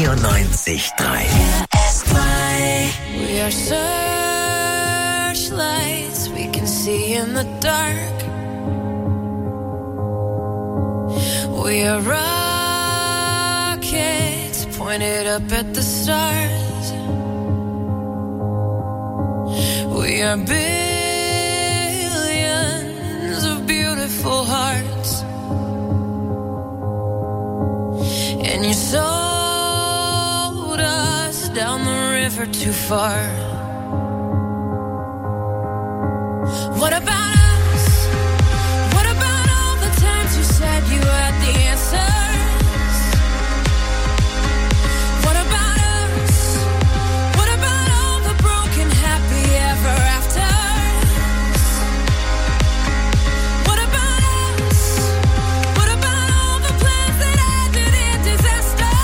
94.3. We are searchlights we can see in the dark. We are rockets pointed up at the stars. We are billions of beautiful hearts. And you sold us down the river too far. What about us? What about all the times you said you had the answers? What about us? What about all the broken happy ever afters? What about us? What about all the plans that ended in disaster?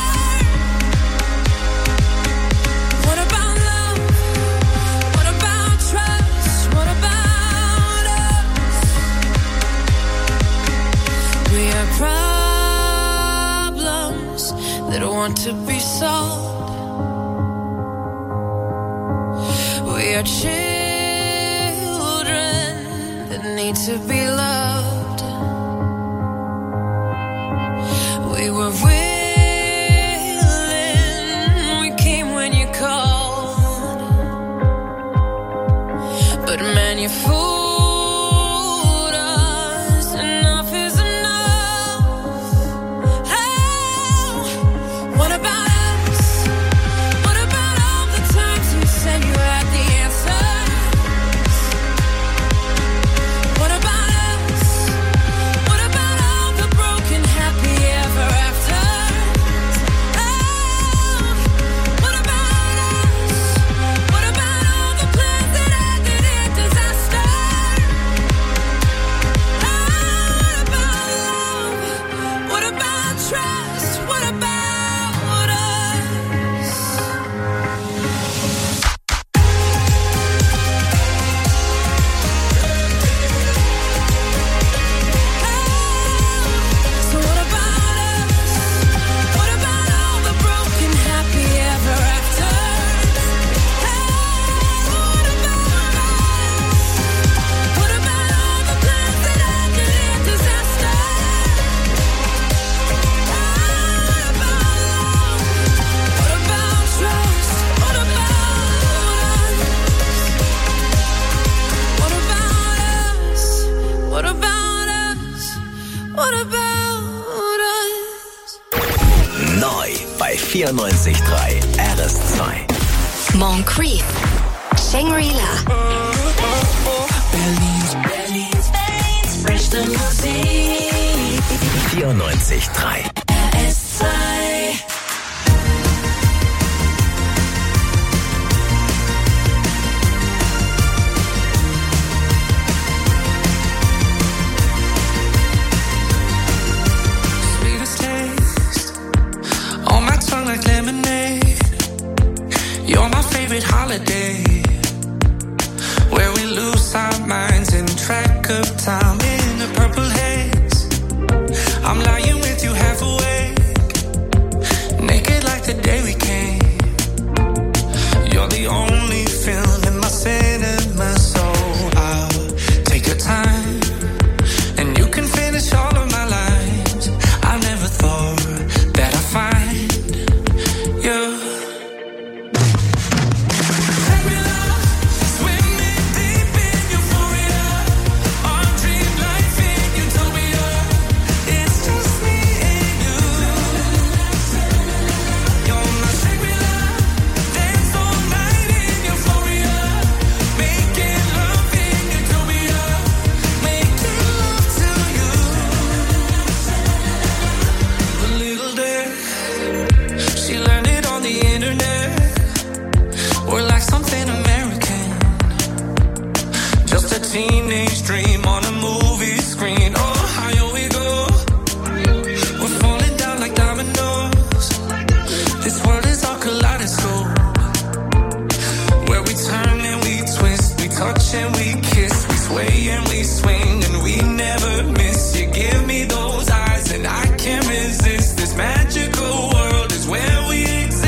What about love? What about trust? What about us? We are problems that want to be solved. We are children that need to be loved. We were willing, we came when you called. But man, you fooled us. Enough is enough. Oh, what about us? What about all the times you said you had the answers? What about us? What about all the broken happy ever afters? Oh, what about us? What about all the plans that ended in disaster? Oh, what about love? What about trust? What about us? So what about us? What about all the broken happy ever afters? What about us? What about all the plans that ended in disaster? What about love? What about trust? What about us? What about us? What about us? What about us? Neu bei 94.3 RS2. Moncrief, Shangri-La. Berlin's beste Musik. 94.3. RS2. Sweetest taste on my tongue like lemonade. You're my favorite holiday, where we lose our minds in track of time in the purple haze. I'm lying with you half awake, naked like the day we came. You're the only film in my cinema, so I'll take your time, and you can finish all of my lines. I never thought that I'd find you. Swimming deep in euphoria, our dream life in utopia. It's just me and you. You're my Shangri-La, dance all night in euphoria, making love in utopia, making love to you. The little day, she learned it on the internet. We're like something American, just a teenage dream on a movie screen. Oh, higher we go, we're falling down like dominoes. This world is our kaleidoscope, where we turn and we twist, we touch and we kiss, we sway and we swing, and we never miss. You give me those eyes and I can't resist. This magical world is where we exist.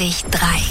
94.3.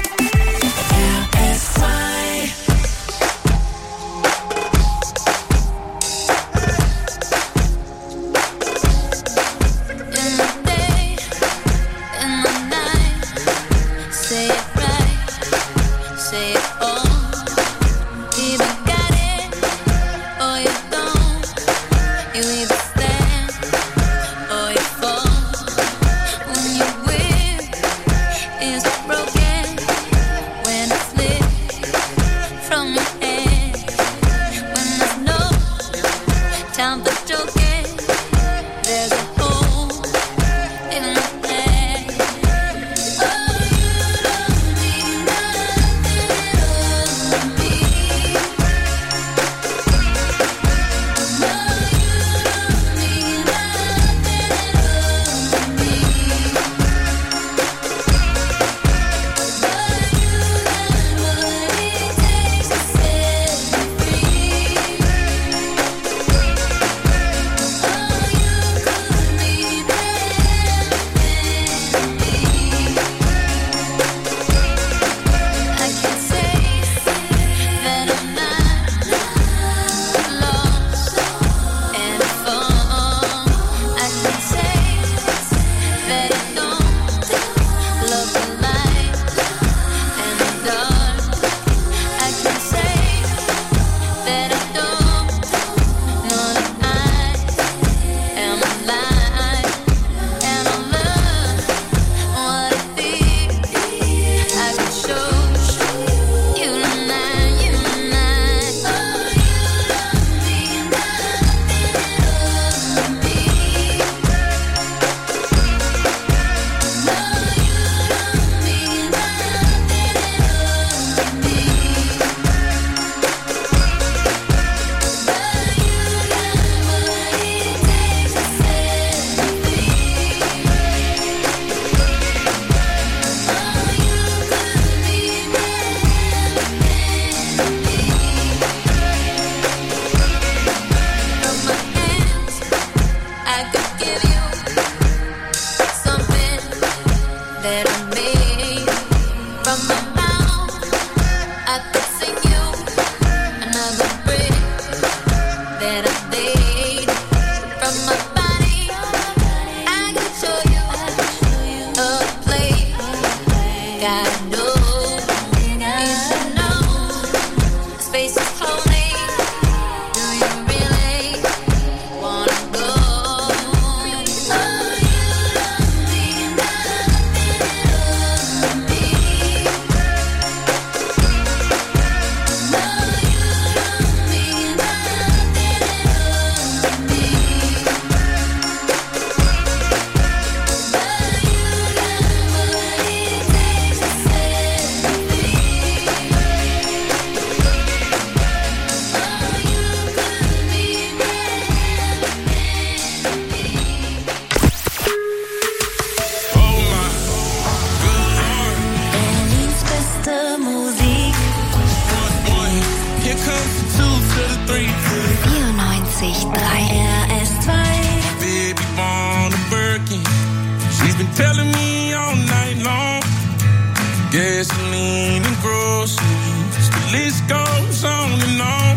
Gasoline and groceries, the list goes on and on.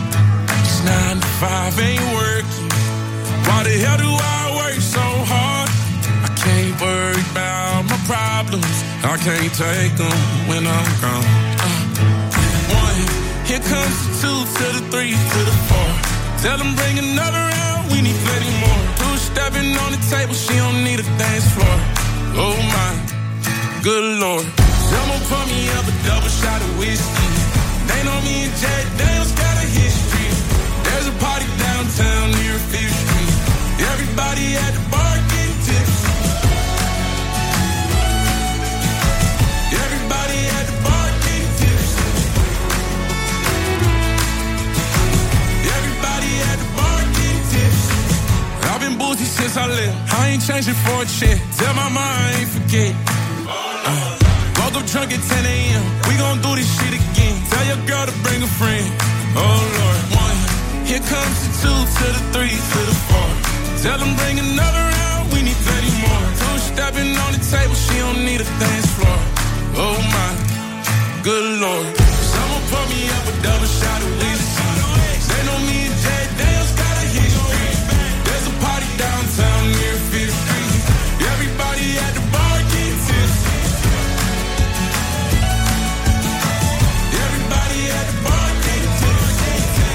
This 9 to 5 ain't working. Why the hell do I work so hard? I can't worry about my problems. I can't take them when I'm gone. 1, here comes the 2 to the 3 to the 4. Tell them bring another round, we need plenty more. 2 stepping on the table, she don't need a dance floor. Oh my, good Lord. Someone pour me up a double shot of whiskey. They know me and Jack Daniels got a history. There's a party downtown near 5th Street. Everybody at the bar getting tipsy. Everybody at the bar getting tipsy. Everybody at the bar getting tipsy. I've been boozy since I left. I ain't changing for a check. Tell my mom I ain't forget. Woke up drunk at 10 a.m. We gon' do this shit again. Tell your girl to bring a friend. Oh Lord. 1, here comes the 2 to the 3 to the 4. Tell them bring another round. We need plenty more. 2 stepping on the table, she don't need a dance floor. Oh my, good Lord. Someone pour me up a double shot of whiskey. They know me and Jay Daniels got a history. There's a party downtown near 5th Street. Everybody at the bar get tipsy. Everybody at the bar get tipsy.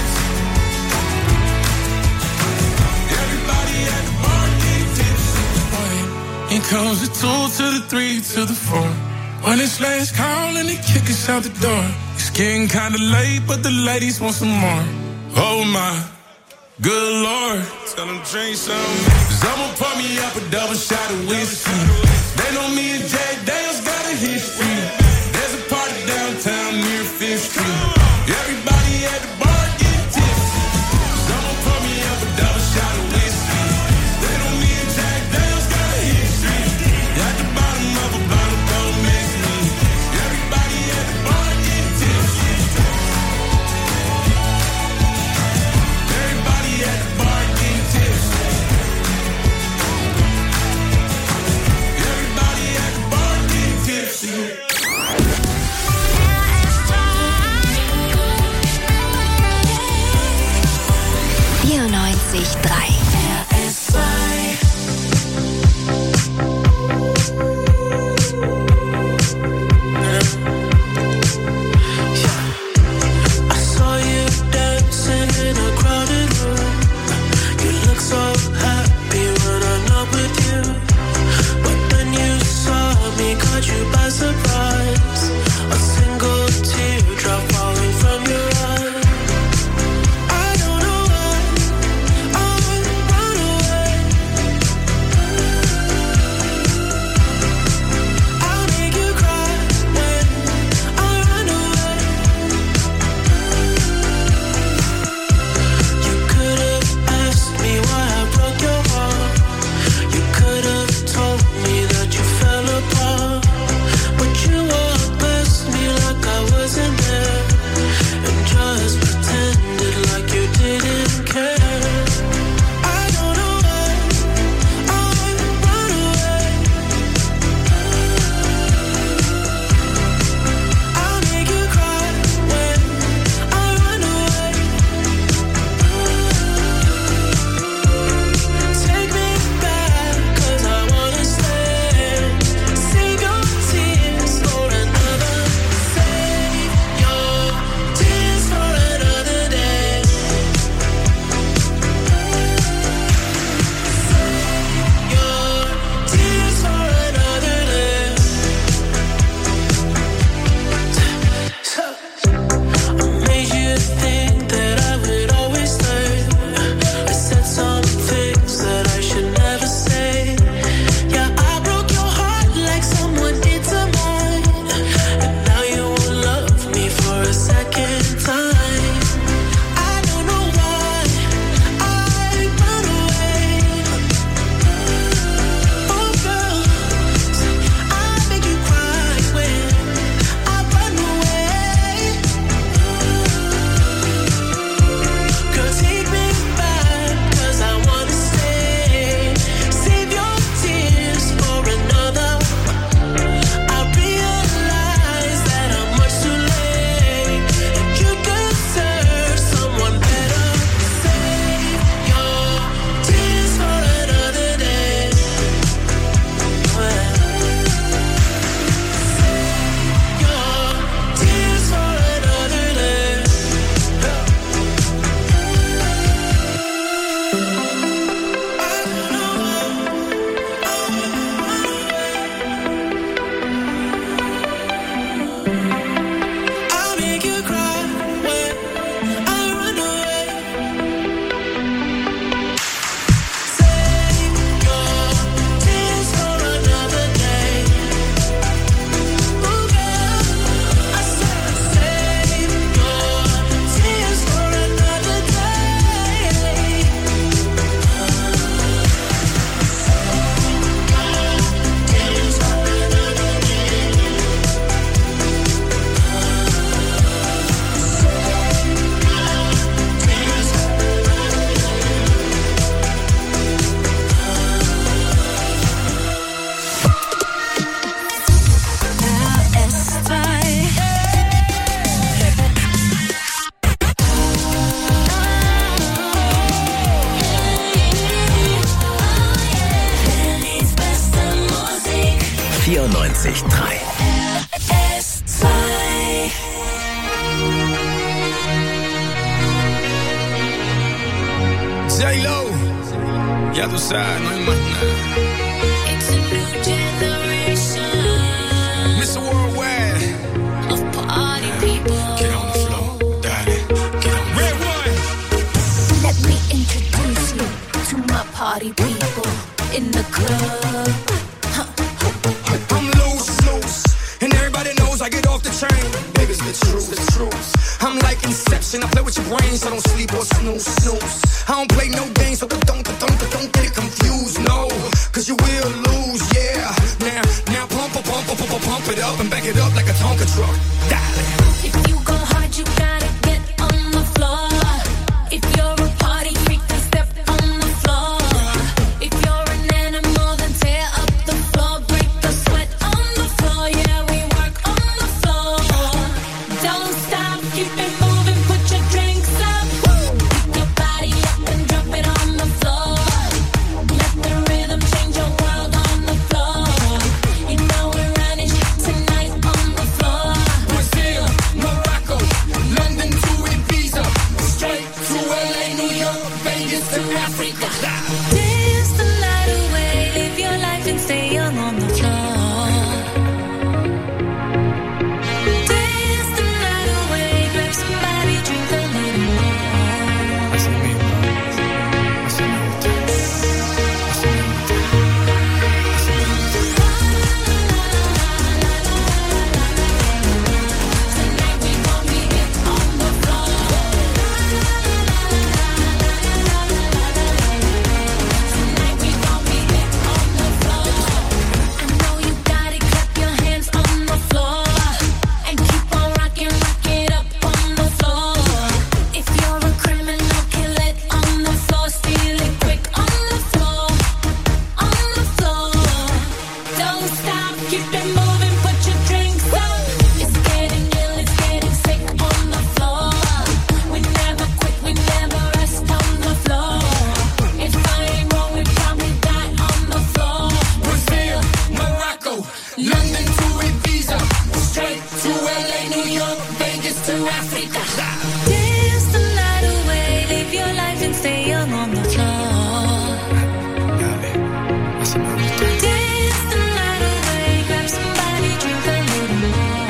Everybody at the bar get tipsy. It comes the 2 to the 3 to the 4. When it's last call and they kick us out the door. It's getting kinda late, but the ladies want some more. Oh my, good Lord. Tell them drink some. Someone pour me up a double shot of whiskey. They know me and Jay Daniels got a history. There's a party downtown near 5th Street. Everybody at the bar get tipsy. Someone pour me up a double shot of whiskey. They know me and Jay Daniels got a history. At the bottom of a bottle, don't miss me. Everybody at the bar get tipsy. Everybody at the bar get tipsy. Everybody at the bar get tipsy. 94.9 94.3. S2. J-Lo, ya tú sabes, no hay más nada. It's a new generation Mr. Worldwide, of party people. get on the floor, darling, get on. Red one. Let me introduce you to my party people in the club. I'm loose, and everybody knows I get off the train. Baby, it's the truth. I'm like Inception, I play with your brains, I don't sleep or snooze. I don't play no games, so don't get it confused, no. Cause you will lose, yeah. Now pump it up and back it up like a Tonka truck. Darling. If you go hard, you gotta get on the floor. If you're a party freak, then step on the floor. If you're an animal, then tear up the floor. Break the sweat on the floor. Yeah, we work on the floor. Don't stop, keep it moving, put your drinks up. Pick your body up and drop it on the floor. Let the rhythm change your world on the floor. You know we're running tonight on the floor. Brazil, Morocco, London to Ibiza, straight to LA, New York, Vegas to Africa. Dance the night away, live your life and stay young on the floor. Dance the night away, grab somebody, drink a little more. Tonight we gon' be it on the floor. Tonight we gon' be it on the floor. I know you got it, clap your hands on the floor. And keep on rocking, rock it up on the floor. If you're a criminal, kill it on the floor. Steal it quick on the floor. On the floor. Don't stop, keep it moving, put your drinks up. It's getting ill, it's getting sick on the floor. We never quit, we never rest on the floor. If I ain't wrong, we probably die on the floor. Brazil, Morocco, London to Ibiza, straight to LA, New York, Vegas to Africa. Dance the night away, live your life and stay young on the floor. Dance the night away, grab somebody, drink a little more.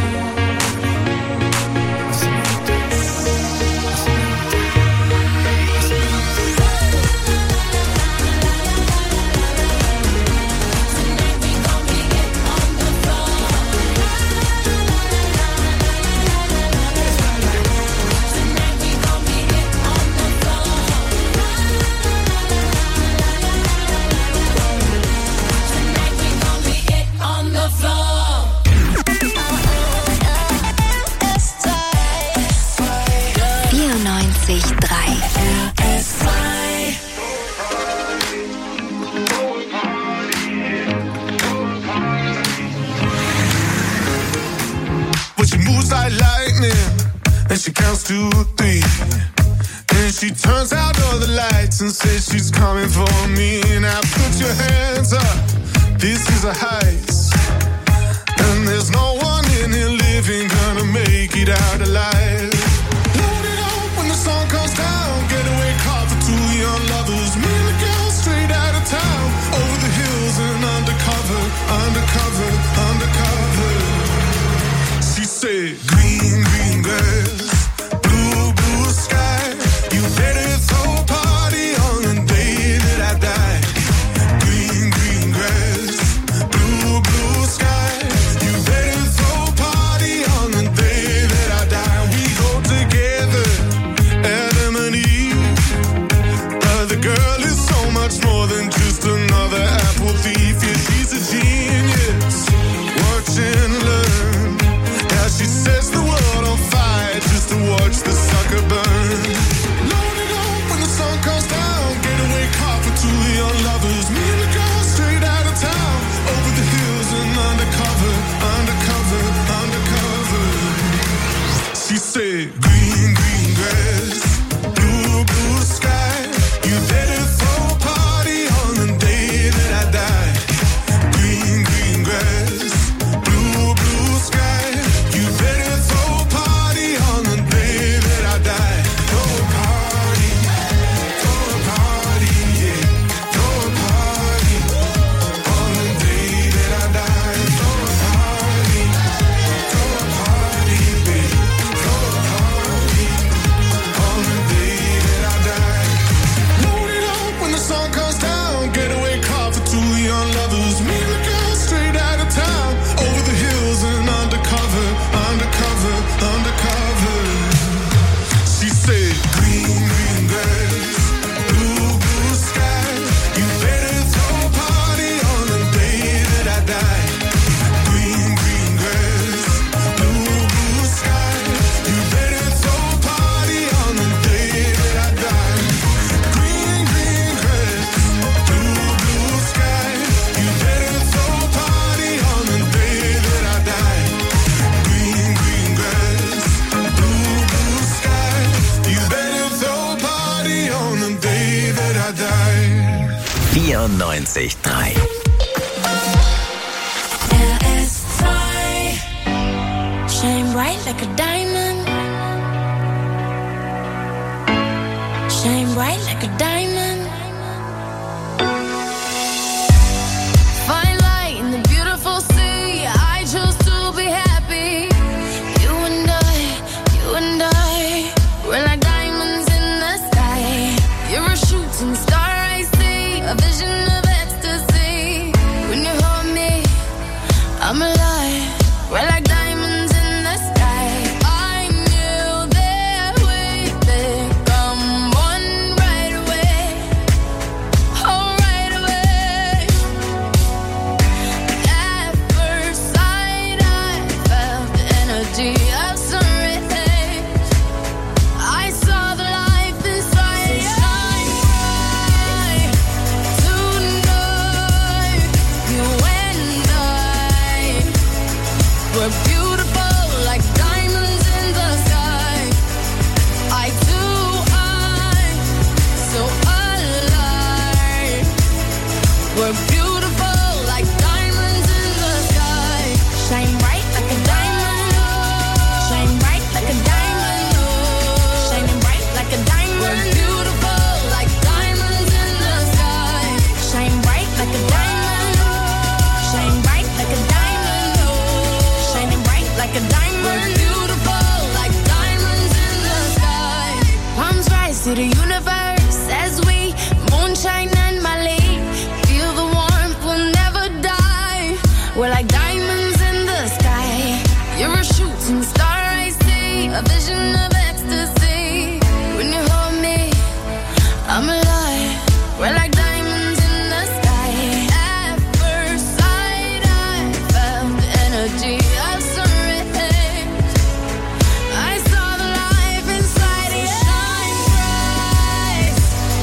Tonight we gon' be it on the floor. Tonight we gon' be it on the floor. Tonight we gon' be it on the floor. 94.3. But she moves like lightning, and she counts to 3. And she turns out all the lights and says she's coming for me. Now put your hands up, this is a heist. And there's no one in here living gonna make it out alive. Load it up when the sun comes down. Getaway car for 2 young lovers. Me and the girl straight out of town. Over the hills and undercover. She said, green grass, blue sky. You better throw a party on the day that I die. Green grass, blue sky. You better throw a party on the day that I die. We go to 94.3. RS2. Shine bright like a diamond. Shine bright like a diamond. Find light in the beautiful sea. I chose to be happy. You and I, we're like diamonds in the sky. You're a shooting star I see, a vision of ecstasy. When you hold me, I'm alive. We're like diamonds in the sky. I knew that we'd become one right away. Oh, right away. At first sight, I felt the energy of sun rays. I saw the life inside you. Shine bright tonight. You and I were beautiful like diamonds in the sky. Eye to eye, so alive. We're beautiful like diamonds in the sky. Shine bright like a diamond. Shine bright like a diamond. Shining bright like a diamond. We're beautiful like diamonds in the sky. Shine bright like a diamond. Shine bright like a diamond. Shining bright like a diamond. We're beautiful like diamonds in the sky. Palms rise to the universe as we moonshine and Mali. Feel the warmth, we'll never die. We're like diamonds in the sky. You're a shooting star I see, a vision of ecstasy. When you hold me, I'm alive. We're like diamonds in the sky. At first sight, I felt the energy of sun rays. I saw the life inside you. Shine bright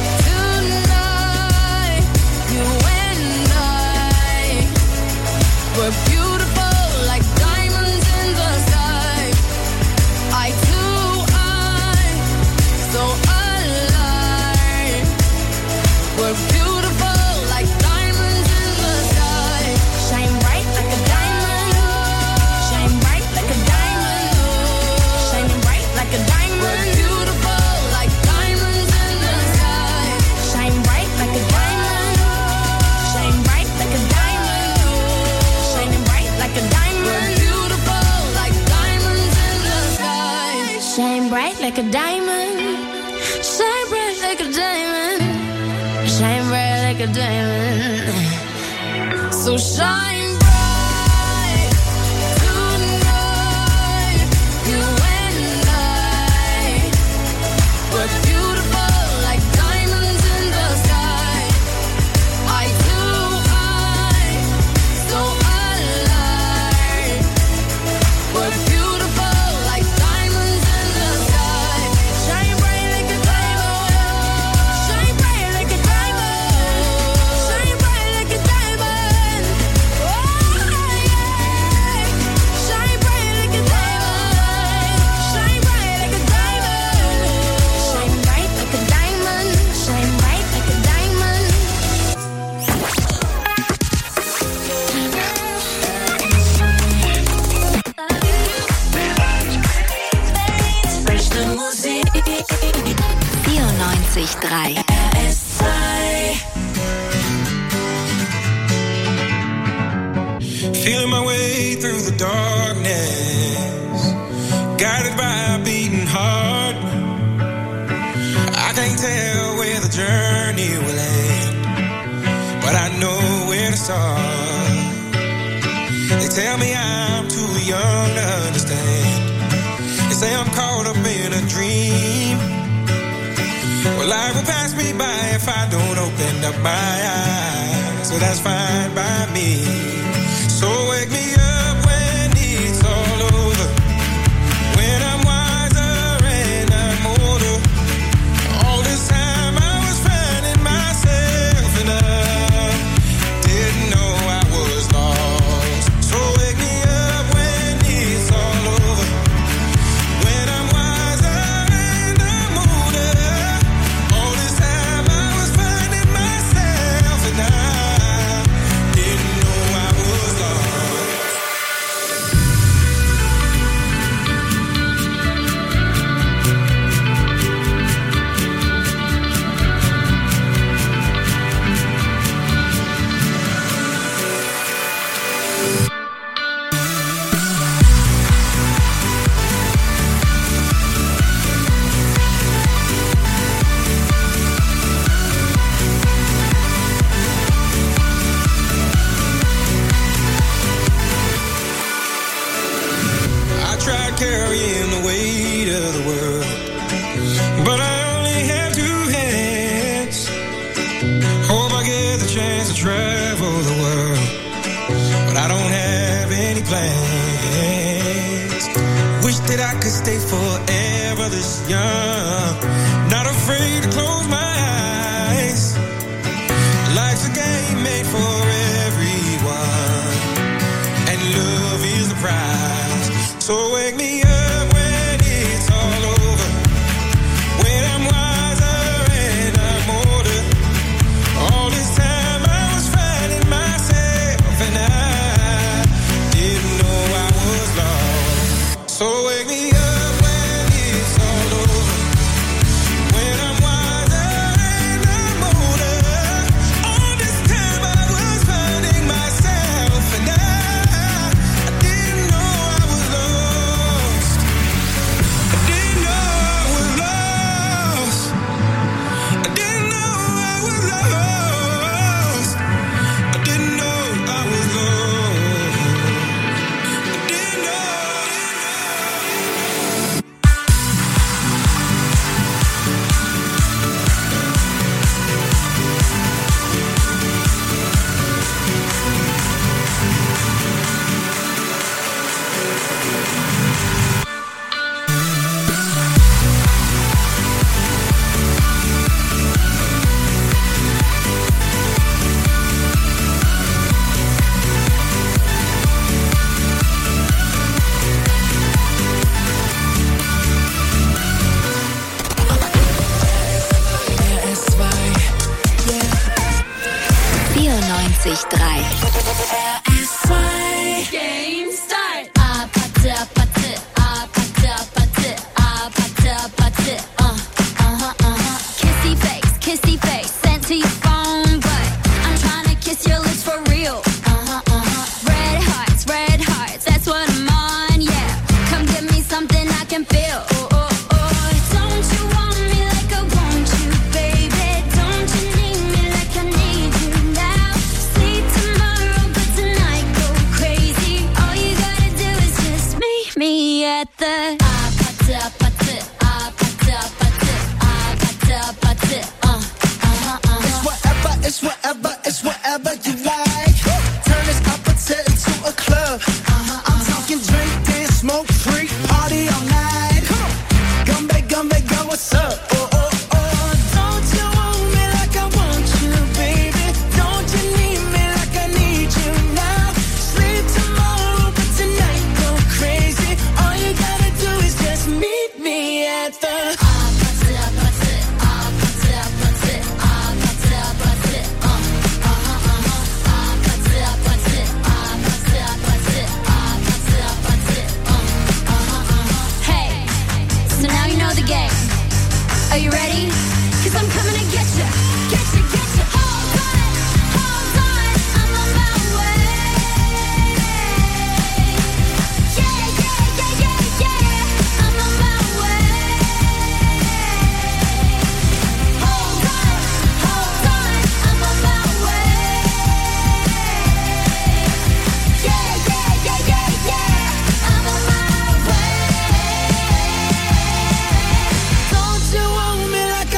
tonight. You and I were beautiful like diamonds in the sky. Eye to eye, so alive. We're beautiful like diamonds in the sky. Shine bright like a diamond. Shine bright like a diamond. Shining bright like a diamond. We're beautiful like diamonds in the sky. Shine bright like a diamond. Shine bright like a diamond. Shining bright like a diamond. We're beautiful like diamonds in the sky. Shine bright like a diamond. Shine bright like a diamond. Shine bright like a diamond. So shine bright tonight. You and I were beautiful like diamonds in the sky. Eye to eye, so alive. We're beautiful like diamonds in the sky. Shine bright like a diamond. Shine bright like a diamond. Shine bright like a diamond. Oh, yeah. Shine bright like a diamond. Shine bright like a diamond. Shine bright like a diamond. Shine bright like a diamond. Fresh the music. 94.3. RS2. Feeling my way through the darkness, guided by a beating heart. I can't tell where the journey will end, but I know where to start. They tell me I'm too young to understand. They say I'm caught up in a dream. Well, life will pass me by if I don't open up my eyes. So that's fine by me. So wake me up when it's all over, when I'm wiser and I'm older. All this time I was finding myself and I didn't know I was lost. So wake me up when it's all over, when I'm wiser and I'm older. All this time I was finding myself travel the world, but I don't have any plans. Wish that I could stay forever this young, not afraid to close my eyes. Life's a game made for everyone, and love is the prize. So wake me up when it's all over, when I'm wiser and I'm older. All this time I was finding myself, and I didn't know I was lost. So wake me up when it's all over, when I'm wiser and I'm older. All this time I was finding myself, and I didn't know I was lost. I didn't know I was lost. I didn't know I was lost. I didn't know I was lost. I didn't know. Game start. Kissy face, sent to your phone, but I'm trying to kiss your lips for real. Red hearts, that's what I'm on, yeah. Come give me something I can feel. Don't you want me like I want you, baby? Don't you need me like I need you now? Sleep tomorrow, but tonight go crazy. All you gotta do is just meet me at the It's whatever you like. Turn this opposite into a club. I'm talking drink, dance, smoke, freak, party all night. Gumbe, go, what's up? Don't you want me like I want you, baby? Don't you need me like I need you now? Sleep tomorrow, but tonight go crazy. All you gotta do is just meet me at the Are you ready? 'Cause I'm coming to get you. Hold on, I'm on my way. Yeah, I'm on my way. Hold on, I'm on my way. Yeah, I'm on my way. Don't you want me like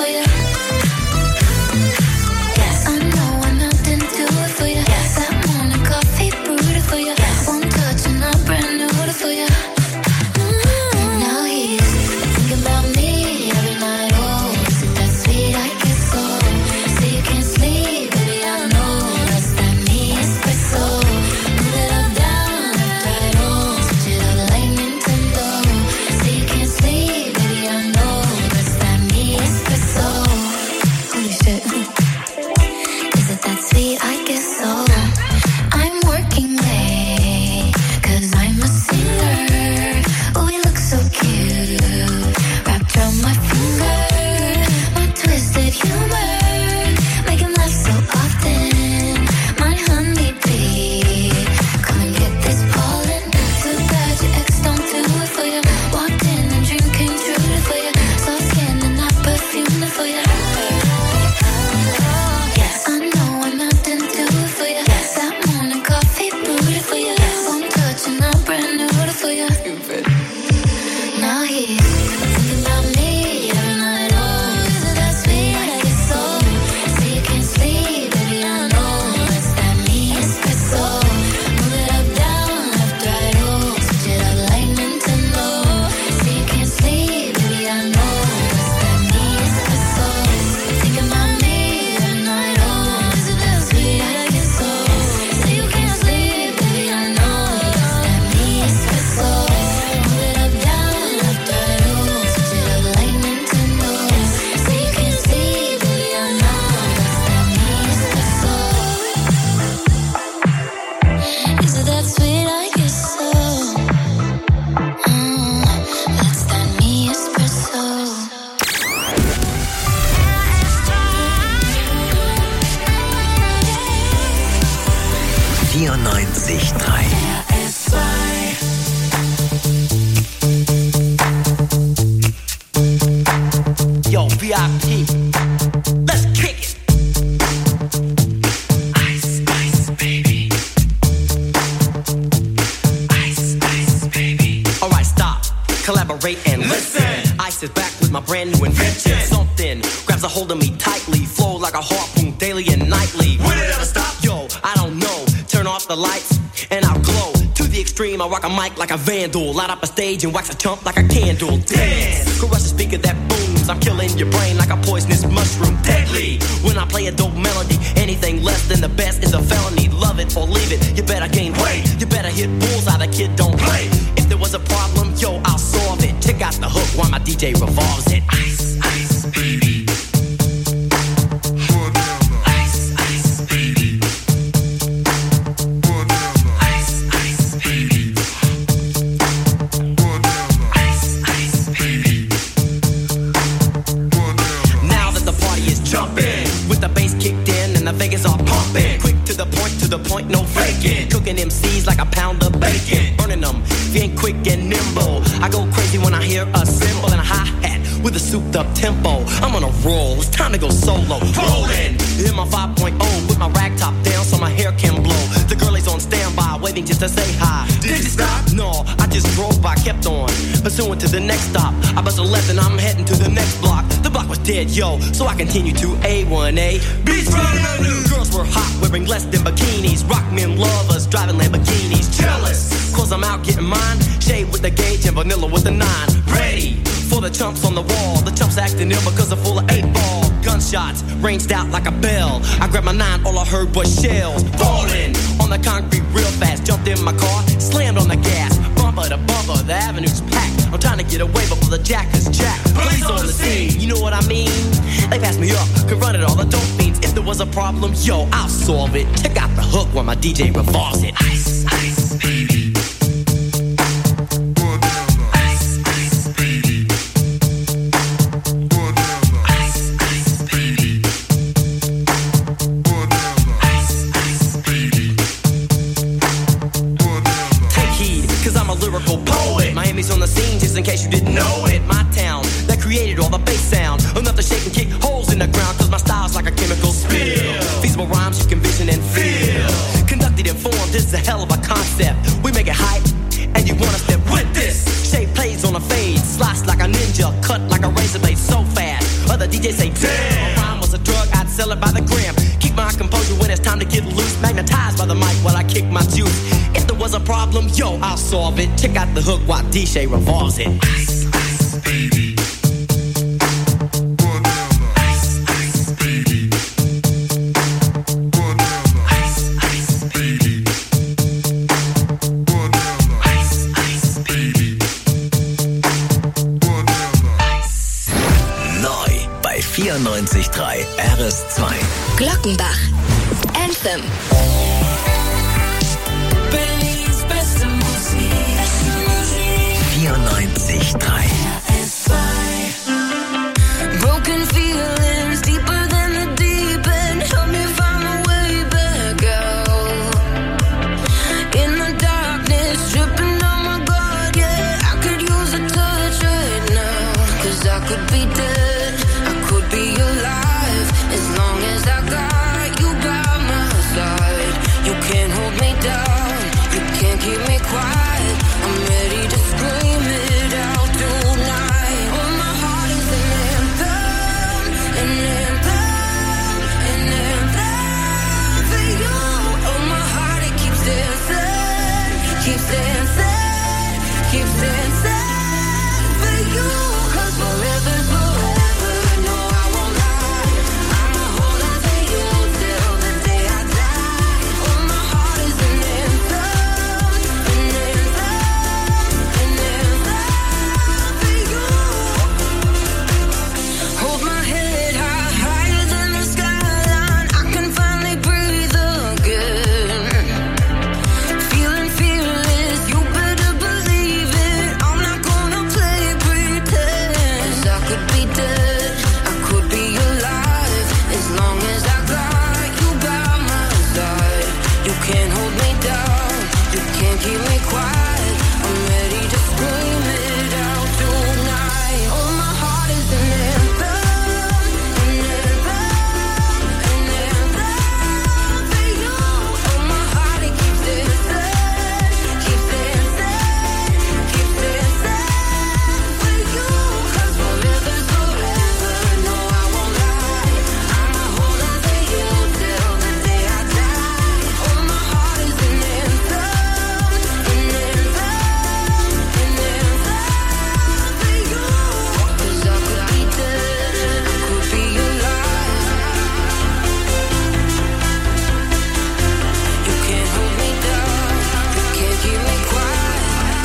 for you. Yes, I know I'm nothing to it for you. Yes, that morning coffee brewed it for you. Yes, one touch and I'm brand new for you. Now he's thinking about me every night. Oh, is it that sweet? I guess so. Say you can't sleep, baby, I know that's that me espresso. Move it up, down, left, right, oh, switch it up like Nintendo. Say you can't sleep, baby, I know that's that me espresso. Holy shit. Is it that sweet? I guess so. I'm working late, 'cause I'm a singer. Oh, we look so cute, wrapped around my finger. My twisted humor, make him laugh so often. My honeybee, come and get this pollen. Too bad your ex don't do it for you. Walked in and dream came true for you. Soft skin and I perfume it for you. Yes, I know I'm nothing to it for you. Yes, that morning coffee brewed it for you. One touch and I'm brand new for you. Now he's thinking about me every night. Oh, is it that sweet? I guess so. Say you can't sleep, baby, I know that's that me espresso. Move it up, down, left, right, oh, switch it up like Nintendo. Say you can't sleep, baby, I know that's that me espresso. Thinking about me every night. Oh, is it that sweet? I guess so. Say you can't sleep, baby, I know that's that me espresso. Move it up, down, left, right, oh, switch it up like Nintendo. Say you can't sleep, baby, I know that's that me espresso. Is it that sweet? I guess so. That's that me espresso. 94.3. Yo, VIP, let's kick it. Ice, ice, baby. Ice, ice, baby. Alright, stop, collaborate and listen. Ice is back with my brand new invention. Something grabs a hold of me tightly, flow like a harpoon daily and nightly. Will it ever stop? Yo, I don't know. Turn off the lights and I'll glow. To the extreme, I rock a mic like a vandal. Light up a stage and wax a chump like a candle. Dance, crush a speaker that booms. I'm killing your brain like a poisonous mushroom. Deadly, when I play a dope melody. Anything less than the best is a felony. Love it or leave it, you better gain weight. You better hit bullseye, the kid don't play. If there was a problem, yo, I'll solve it. Check out the hook while my DJ revolves it. Ice, ice, baby. Ice, ice, baby. Ice, ice, baby. Ice, ice, baby. Now that the party is jumping, with the bass kicked in and the Vegas are pumping. Quick to the point, no faking. Cooking MCs like a pound of bacon. Burning them, if you ain't quick and nimble. I go crazy when I hear a cymbal and a hi-hat with a souped up tempo. I'm on a roll, it's time to go solo. Rolling, hit my 5.0 with my rag top down so my hair can blow. The girl is on standby, waiting just to say hi. Did you stop? No, I just drove by, kept on pursuing to the next stop. I bust a left and I'm heading to the next block. The block was dead, yo, so I continue to A1A. Beachfront Avenue. Girls were hot, wearing less than bikinis. Rock men lovers, driving Lamborghinis. Jealous, cause I'm out getting mine. Shade with the gauge and vanilla with the 9. Ready for the chumps on the wall. The chumps acting ill because they're full of 8-ball. Gunshots ranged out like a bell. I grabbed my 9, all I heard was shells falling on the concrete real fast. Jumped in my car, slammed on the gas. Bumper to bumper, the avenue's packed. I'm trying to get away before the jackers jack. Police on the scene, you know what I mean? They passed me up, could run it all the dope fiends. If there was a problem, yo, I'll solve it. Check out the hook while my DJ revolves it. Ice, ice, baby. Ice, ice, baby. Ice, ice, baby. Ice, ice, baby. Take heed, cause I'm a lyrical poet. Miami's on the scene, just in case you didn't know it. My town, that created all the bass sound. Enough to shake and kick holes in the ground, cause my style's like a chemical spill. Feasible rhymes you can vision and feel. Conducted and formed, this is a hell of a concept. We make it hype, and you wanna step with this. Shape plays on a fade, slice like a ninja, cut like a razor blade so fast. Other the DJ say, damn. If rhyme was a drug, I'd sell it by the gram. Keep my composure when it's time to get loose. Magnetized by the mic while I kick my juice. If there was a problem, yo, I'll solve it. Check out the hook while DJ revolves it. Ice, ice, baby. Neu bei 94.3 RS2. Glockenbach. Anthem. Berlins beste Musik. 94.3. Broken feelings deeper than the deep end. Help me find my way back out. In the darkness, tripping on my guard, yeah. I could use a touch right now. 'Cause I could be dead, I could be alive. As long as I got you by my side. You can't hold me down, you can't keep me quiet. I'm ready to scream it out tonight. Oh, my heart is an anthem, an anthem, an anthem for you. Oh, my heart, it keeps dancing, keeps dancing, keeps dancing for you. 'Cause forever's forever, no, I won't lie. I'ma hold on to you till the day I die. Oh, my heart is an anthem, an anthem, an anthem for you. Hold my head high, higher than the skyline. I can finally breathe again. Feeling fearless, you better believe it. I'm not gonna play pretend. 'Cause I could be dead, I could be alive. As long as I got you by my side. You can't hold me down, you can't keep me quiet. I'm ready to scream it out tonight. Oh, my heart is an anthem, an anthem, an anthem for you. Oh, my heart, it keeps dancing, keeps dancing, keeps dancing for you. 'Cause forever's forever, no, I won't lie. I'ma hold on to you till the day I die. Oh, my heart is an anthem, an anthem, an anthem for you. 'Cause I could be dead, I could be alive. You can't hold me down, you can't keep me quiet.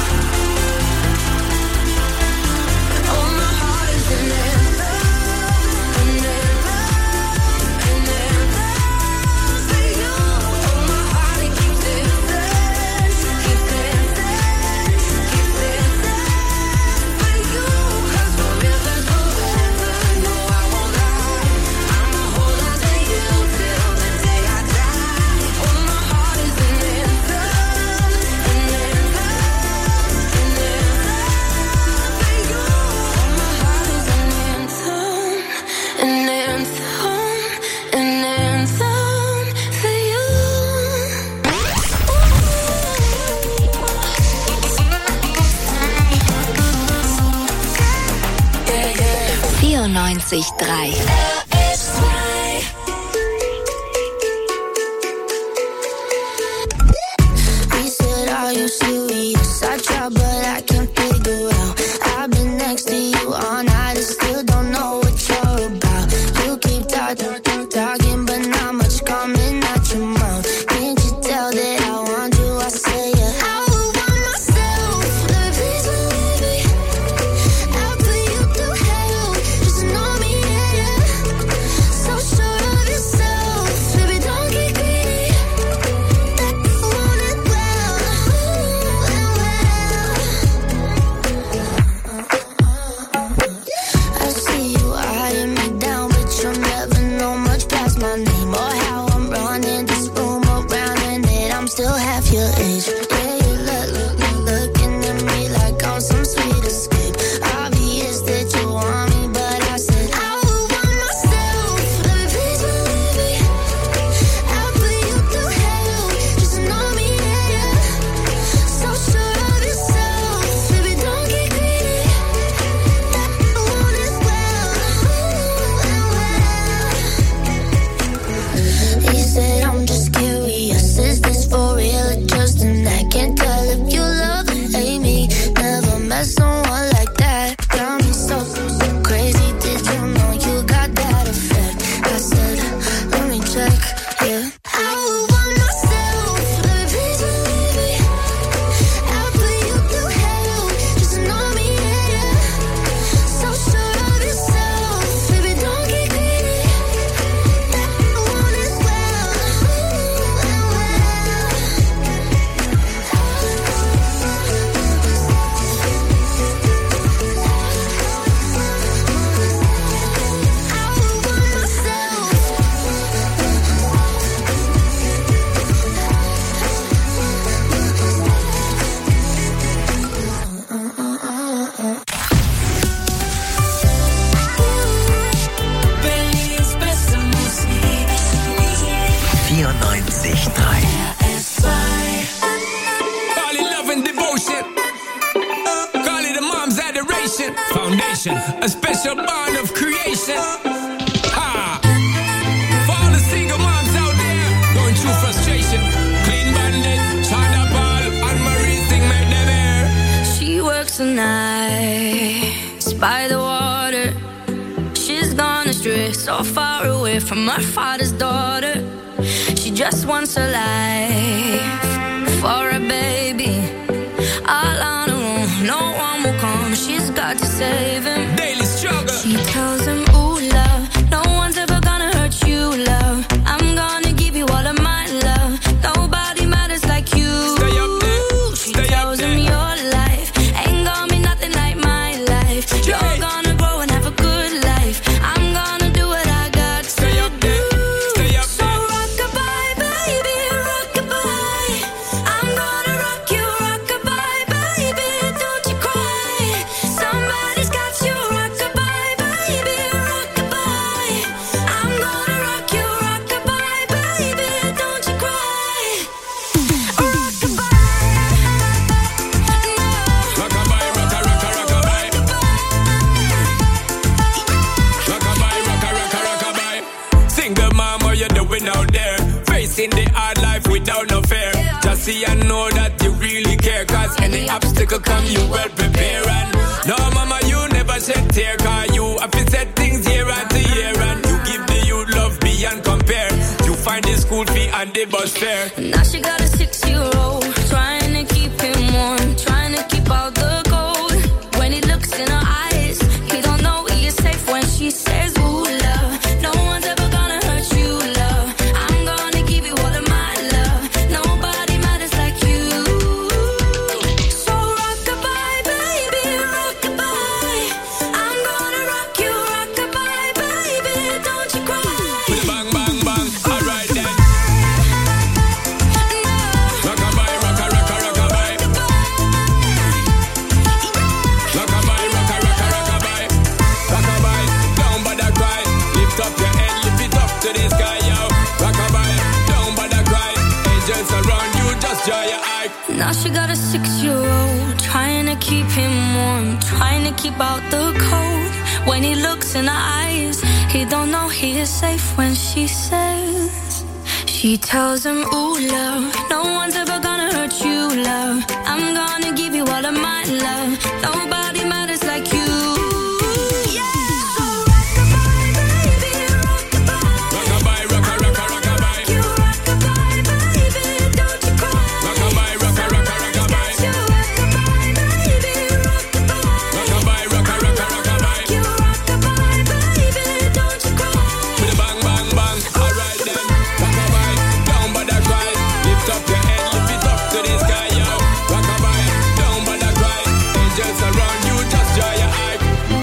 Oh, my heart is an anthem, an anthem, an anthem for you. Oh, my heart, it keeps dancing, keeps dancing, keeps dancing for you. 'Cause forever's forever, no, I won't lie. I'ma hold on to you till the day I die. Oh, my heart is an anthem, an anthem, an anthem for you. Oh, my heart is an anthem, an anthem, an anthem for you. 94.3. He said, are you serious? I tried, but I can't figure out. I've been next to you all night and still don't know what you're about. You keep talking, but not much coming out your mouth. Can't you tell that I want you? I say, yeah. I would want myself. Please believe me. I'll put you through hell. Just know me, yeah, yeah. So sure of yourself. Baby, don't get greedy. That you want it well, and well. nation, a special bond of creation. Ha! For all the single moms out there going through frustration, Clean Bandit, China Ball, and Marie thing made them air. She works the nights by the water. She's gone astray, so far away from her father's daughter. She just wants a life for a baby. All on her own, no one will come. She's got to save him. Daily struggle. She tells him, ooh, love, no one's ever gonna hurt you, love. I'm gonna give you all of my love. Nobody matters like you. Stay up there. She tells him your life ain't gonna be nothing like my life. You're gonna grow and have a good life. I'm gonna do what I got to Stay up there. Stay up So there. rock-a-bye, baby, rock-a-bye. I'm gonna rock you, rock-a-bye, baby, don't you cry. Somebody's got you, rock-a-bye, baby, rock-a-bye. I'm gonna rock you, rock-a-bye, baby, don't you cry. Rock-a-bye, Rockabye, rocka, rocka, rockabye. Rockabye, rocka, rocka, rockabye. Single mom, what you doing out there? Facing the hard life without no fear. Just see and know that you really care. Cause any obstacle come, you well prepare. And no, mama, you never shed tear. Cause you have to set things year after year. And you give the youth love beyond compare. You find the school fee and the bus fare. Now she got a 6-year-old, trying to keep him warm, trying to keep out the cold. When he looks in her eyes, he don't know he is safe when she says, ooh, love, no one's ever gonna hurt you, love. I'm gonna give you all of my love. Nobody matters like you. So rock-a-bye, baby, rock-a-bye. I'm gonna rock you, rock-a-bye, baby, don't you cry. Bang, bang, bang. Alright then. Rockabye, rocka, rocka, rockabye. Rockabye, rocka, rocka, rockabye. Rockabye, don't bother cry. Lift up your head, lift it up to the sky, yo. Rockabye, don't bother cry. Angels around you, just dry your eye. Now she got a 6-year-old, trying to keep him warm, trying to keep out the cold. When he looks in her eyes, he don't know he is safe when she says. She tells him, ooh, love, no one's ever gonna hurt you, love. I'm gonna give you all of my love. Nobody matters like you. So rock-a-bye, baby, rock-a-bye. Rockabye, rocka, rocka, rockabye. You rock-a-bye, baby, don't you cry. Rockabye, rocka, rocka, rockabye. You rock-a-bye, baby, rock-a-bye. Rockabye, rocka, rocka, rockabye. You rock-a-bye, baby, don't you cry. Bang, bang, bang. Alright then. Rockabye, don't bother cry. Lift up your head, lift it up to the sky, yo. Rockabye, don't bother cry. Angels around you, just dry your eye.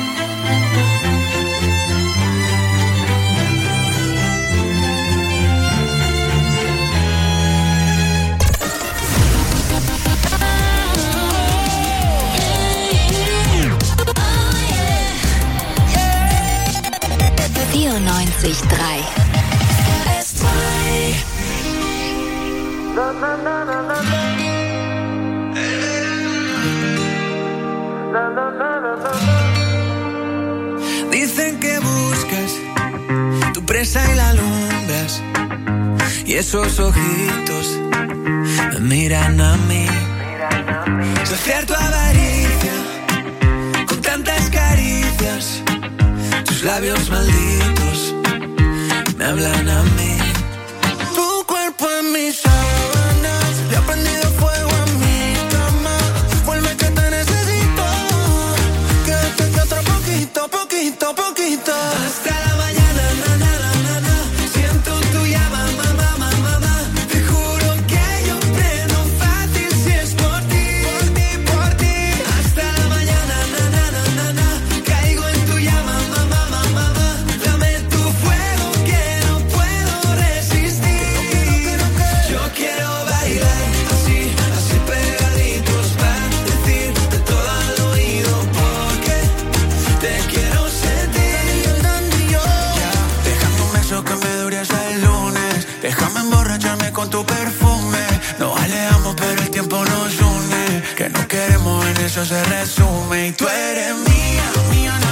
Dicen que buscas tu presa y la alumbras, y esos ojitos me miran a mí. Saciar tu avaricia con tantas caricias, tus labios malditos me hablan a mí. Tu cuerpo en mis sábanas, le ha prendido fuego a mi cama. Vuelve que te necesito, que este que otro poquito, poquito, poquito. Hasta la mañana, na, na, na, na, na. Siento tu llama, mamá, mamá, mamá. Te juro que yo prendo fácil si es por ti, por ti, por ti. Hasta la mañana, na, na, na, na, na. Caigo en tu llama, mamá, mamá, mamá. Dame tu fuego que no puedo resistir. Yo quiero bailar así, así pegaditos para decirte todo al oído porque te quiero sentir. Ya, déjame un beso que me dure hasta el lunes. Déjame emborracharme con tu perfume. Nos alejamos pero el tiempo nos une. Que no queremos en eso se resume. Y tú eres mía, mía, no.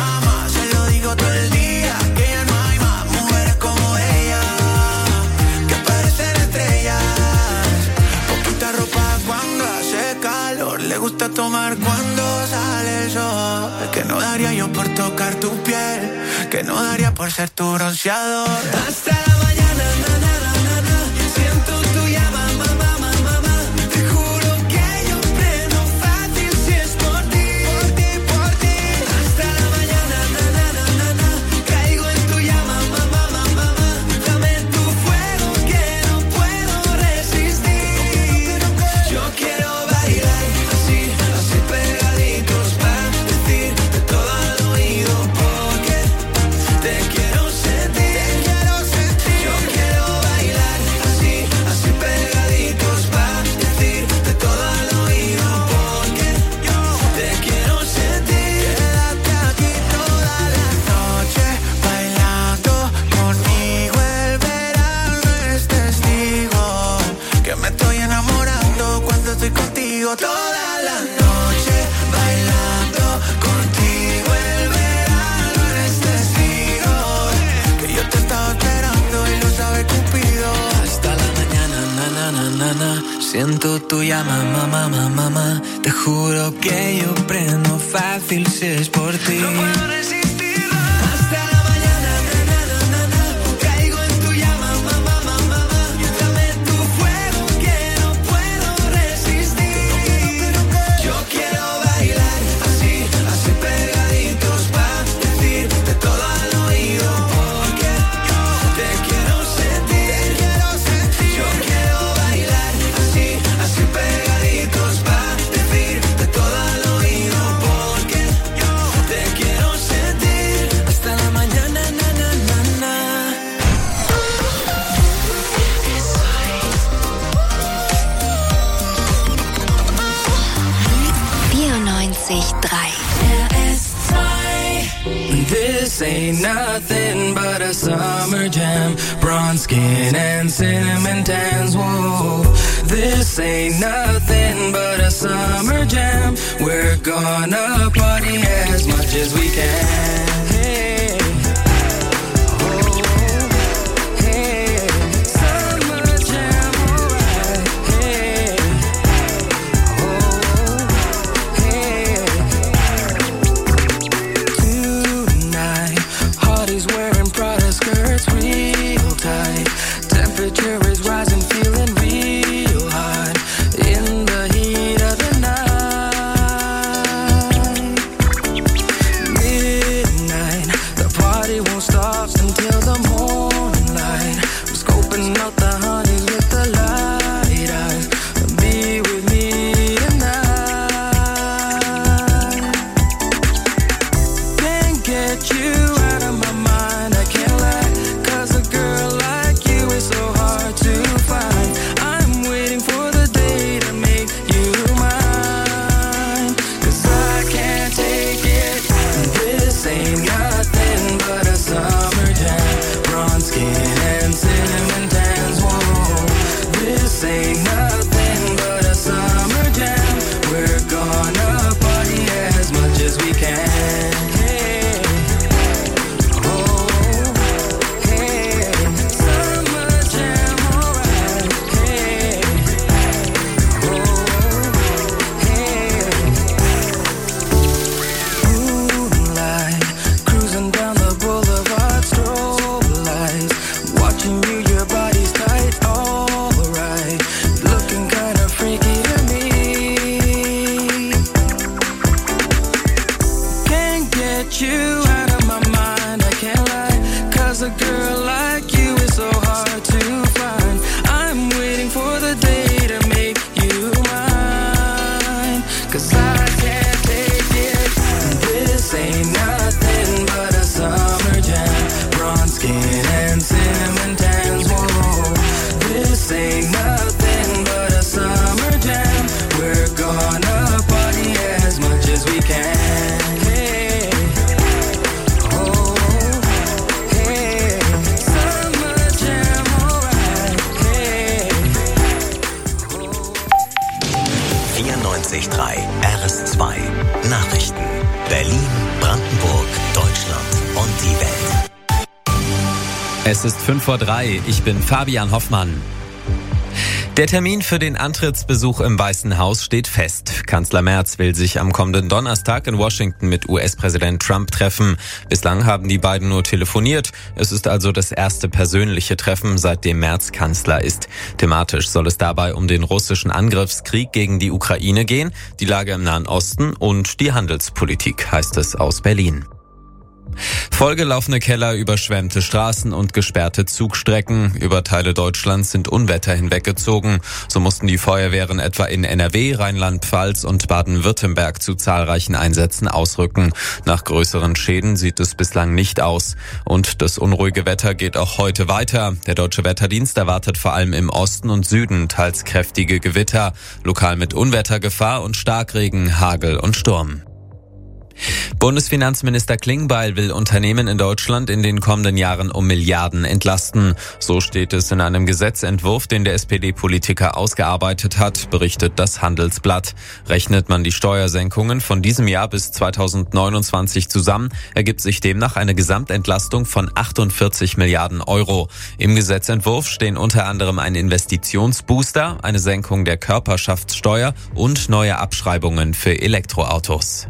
tomar cuando sale el sol. Que no daría yo por tocar tu piel, que no daría por ser tu bronceador. Hasta la mañana, na, na, na, na, na. Siento tu llama, mamá, mamá, mamá. Te juro que yo prendo fácil si es por ti, por ti, por ti. Hasta la mañana, na, na, na, na, na. Caigo en tu llama, mamá, mamá, mamá. Dame tu fuego que no puedo resistir. Yo quiero bailar así, así pegaditos para decirte todo al oído porque te quiero sentir, Yo quiero bailar así, así pegaditos para decirte todo al oído porque te quiero sentir. Quédate aquí toda la noche bailando conmigo. El verano es testigo que me estoy enamorando cuando estoy contigo. Toda la noche bailando contigo. El verano es testigo que yo te estaba esperando y lo sabe Cupido. Hasta la mañana, na, na, na, na, na. Siento tu llama, mamá, mamá, mamá. Te juro que yo prendo fácil si es por ti. No puedo resistirlo. Hasta la mañana, na, na, na, na, na. Caigo en tu llama, mamá, mamá, mamá. Dame tu fuego que no puedo resistir. Yo quiero bailar así, así pegaditos para decirte todo al oído porque te quiero sentir. Yo quiero bailar así, así pegaditos para decirte todo al oído porque te quiero sentir. Hasta la mañana, na, na, na, na. 94.3 This ain't nothing but a summer jam. Bronze skin and cinnamon tans. Whoa. This ain't nothing but a summer jam. We're gonna party as much as we can. Hey. Oh. Hey. Summer jam, alright. Hey. Oh. Hey. Tonight, Hardy's wearing Prada skirts real tight. Temperature is rising, feeling real hot in the heat of the night. Midnight, the party won't stop until the morning light. I'm scoping out the honeys with the light eyes. Be with me tonight. Can't get you out of my mind, I can't lie. 'Cause a girl like you is so hard to find. I'm waiting for the day to make you mine. 'Cause I can't take it. This ain't nothing but a summer jam. Bronze skin and cinnamon tans. Whoa. This ain't nothing but a summer jam. We're gonna party as much as we can. Hey. Oh. Hey. Summer jam, alright. Hey. Oh. Hey. Moonlight, cruising down the boulevard, strobe lights. Watching you, your body's tight, alright. Looking kinda freaky to me. Can't get you out of my mind, I can't lie. 'Cause a girl like you is so hard to find. I'm waiting for the day to make you mine. 'Cause I can't take it. This ain't nothing but a summer jam. Bronze skin and cinnamon tans. Whoa. This ain't nothing but a summer jam. We're gonna party as much as we can. Hey. Oh. Hey. Summer jam, alright. Hey. 94.3 RS2 Nachrichten. Berlin, Brandenburg, Deutschland und die Welt. Es ist 2:05. Ich bin Fabian Hoffmann. Der Termin für den Antrittsbesuch im Weißen Haus steht fest. Kanzler Merz will sich am kommenden Donnerstag in Washington mit US-Präsident Trump treffen. Bislang haben die beiden nur telefoniert. Es ist also das erste persönliche Treffen, seitdem Merz Kanzler ist. Thematisch soll es dabei um den russischen Angriffskrieg gegen die Ukraine gehen, die Lage im Nahen Osten und die Handelspolitik, heißt es aus Berlin. Vollgelaufene Keller, überschwemmte Straßen und gesperrte Zugstrecken. Über Teile Deutschlands sind Unwetter hinweggezogen. So mussten die Feuerwehren etwa in NRW, Rheinland-Pfalz und Baden-Württemberg zu zahlreichen Einsätzen ausrücken. Nach größeren Schäden sieht es bislang nicht aus. Und das unruhige Wetter geht auch heute weiter. Der Deutsche Wetterdienst erwartet vor allem im Osten und Süden teils kräftige Gewitter, lokal mit Unwettergefahr und Starkregen, Hagel und Sturm. Bundesfinanzminister Klingbeil will Unternehmen in Deutschland in den kommenden Jahren um Milliarden entlasten. So steht es in einem Gesetzentwurf, den der SPD-Politiker ausgearbeitet hat, berichtet das Handelsblatt. Rechnet man die Steuersenkungen von diesem Jahr bis 2029 zusammen, ergibt sich demnach eine Gesamtentlastung von 48 Milliarden Euro. Im Gesetzentwurf stehen unter anderem ein Investitionsbooster, eine Senkung der Körperschaftssteuer und neue Abschreibungen für Elektroautos.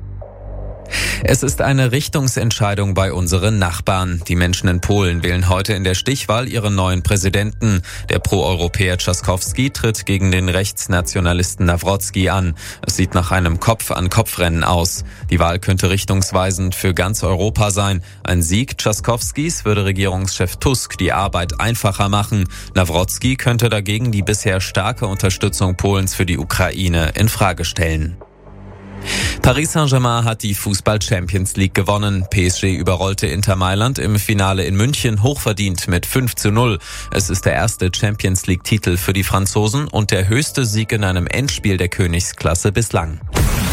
Es ist eine Richtungsentscheidung bei unseren Nachbarn. Die Menschen in Polen wählen heute in der Stichwahl ihren neuen Präsidenten. Der Pro-Europäer Trzaskowski tritt gegen den Rechtsnationalisten Nawrocki an. Es sieht nach einem Kopf-an-Kopf-Rennen aus. Die Wahl könnte richtungsweisend für ganz Europa sein. Ein Sieg Trzaskowskis würde Regierungschef Tusk die Arbeit einfacher machen. Nawrocki könnte dagegen die bisher starke Unterstützung Polens für die Ukraine in Frage stellen. Paris Saint-Germain hat die Fußball-Champions League gewonnen. PSG überrollte Inter Mailand im Finale in München hochverdient mit 5:0. Es ist der erste Champions League-Titel für die Franzosen und der höchste Sieg in einem Endspiel der Königsklasse bislang.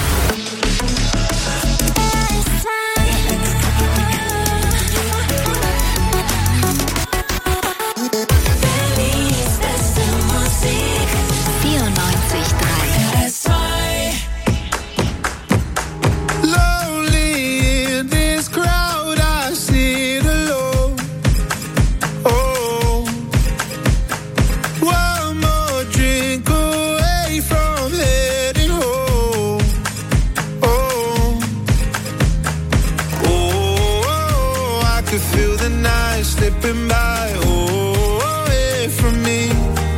Slipping by, away from me.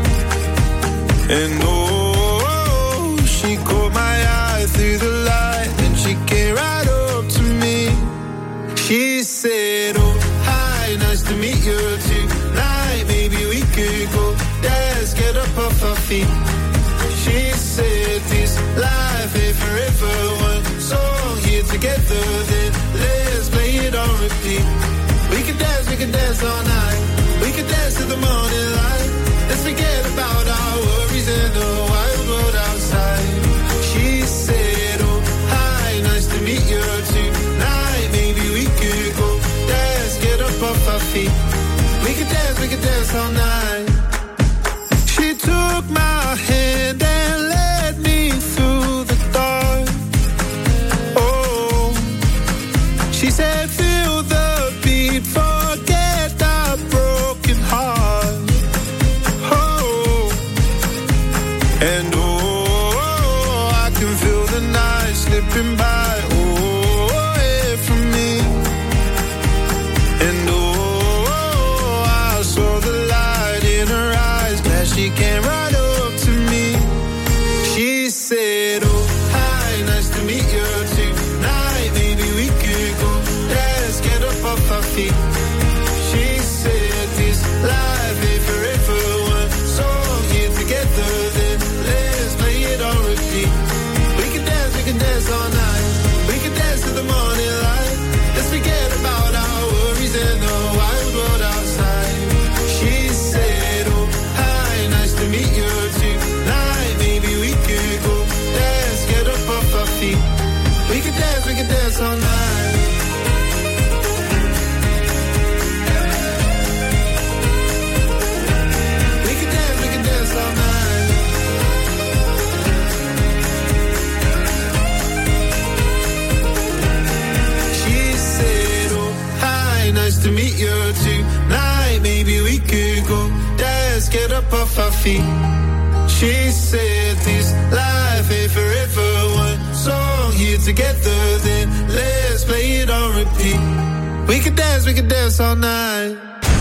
And she caught my eye through the light, and she came right up to me. She said, oh, hi, nice to meet you tonight. Maybe we could go dance, get up off our feet. She said, this life ain't forever. One song here together, then let's play it on repeat. We can dance all night. We can dance till the morning light. Let's forget about our worries in the wild world outside. She said, oh, hi, nice to meet you tonight. Maybe we could go dance, get up off our feet. We can dance all night. She took my hand and led me through the dark. Oh, she said, feel the beat, forget the broken heart. Oh, and I can feel the night slipping by, away from me. And I saw the light in her eyes, glad she came right up to me. She said, oh, hi, nice to meet you tonight. Maybe we could go dance, get up off our feet. She said, this life ain't forever. One song here together, then let's play it on repeat. We can dance all night. We can dance till the morning light. Let's forget about our worries and the wild world outside. She said, oh, hi, nice to meet you tonight. Maybe we could go dance, get up off our feet. We can dance all night. We can dance all night. She said, oh, hi, nice to meet you tonight. Maybe we could go dance, get up off our feet. She said this life ain't forever. One song here together, then let's play it on repeat. We could dance all night.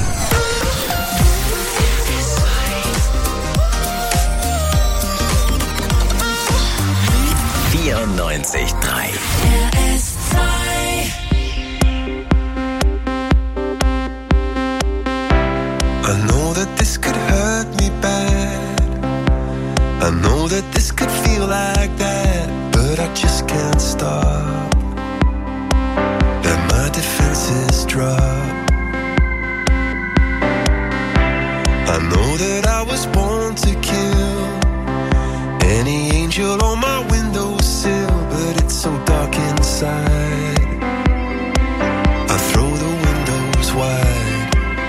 94.3 I know that this could hurt me bad. I know that this could feel like that, but I just can't stop. Let my defenses drop. I know that I was born to kill any angel on my windowsill, but it's so dark inside. I throw the windows wide.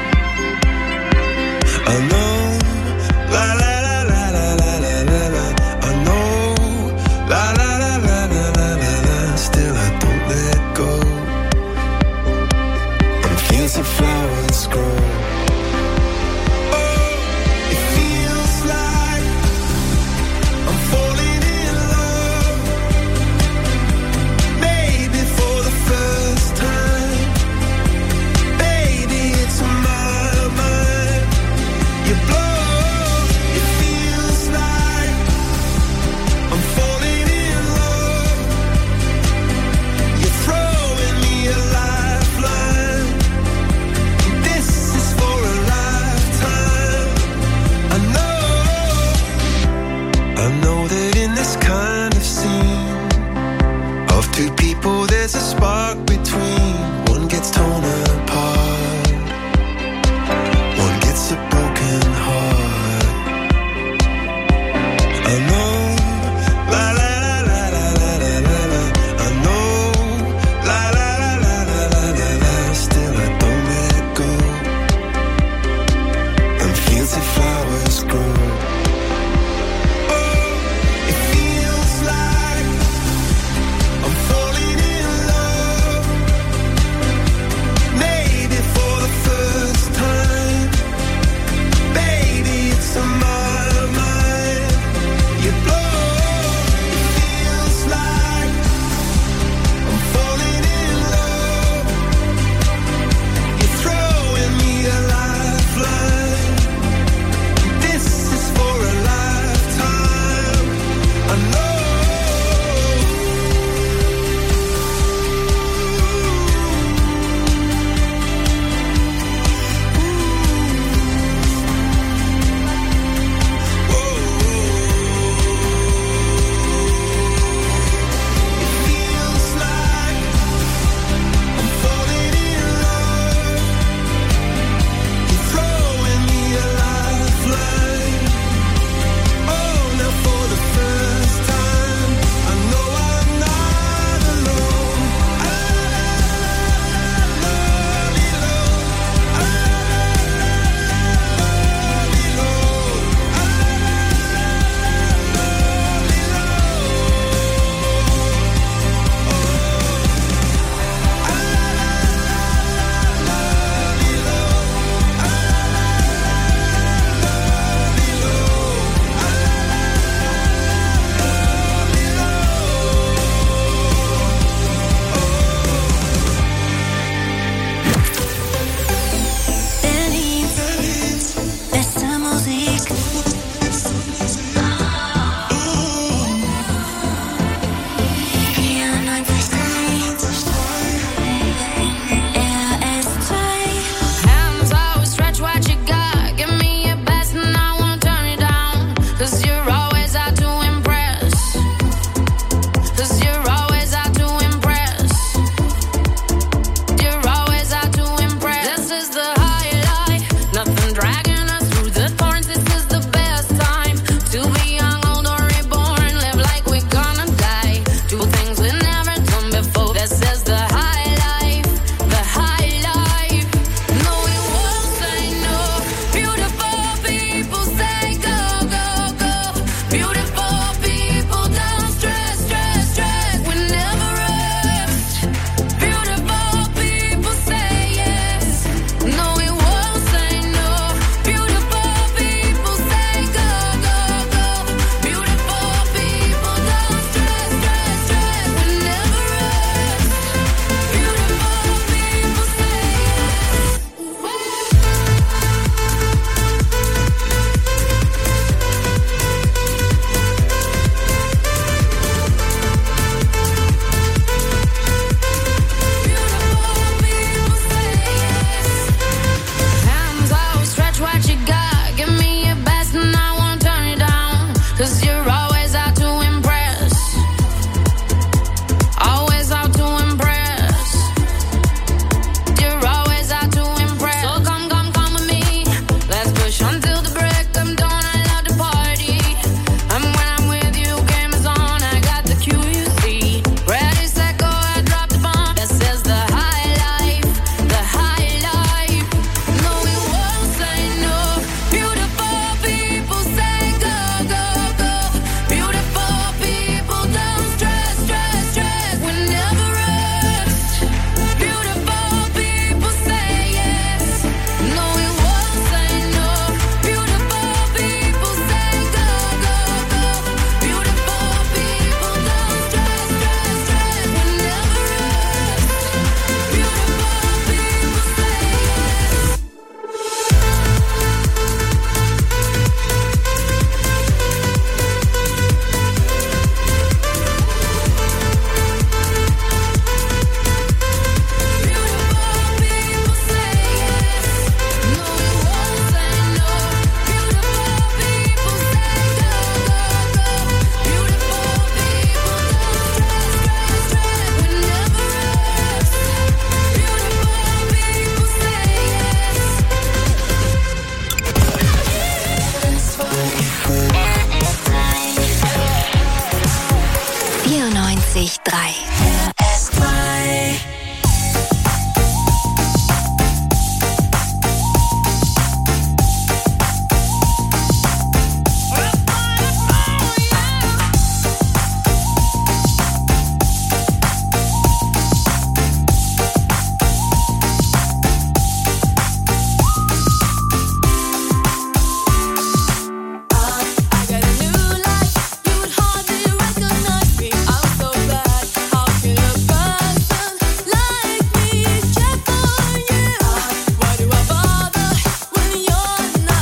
I know, la la la la la la la la la. I know, la la la la la la la la. Still I don't let go. On fields of flowers grow. Oh, it feels like I'm falling in love. Maybe for the first time. Baby, it's my mind. You blow, it feels like I'm falling in love. You're throwing me a lifeline. This is for a lifetime. I know that in this kind of scene of two people there's a spark between. One gets torn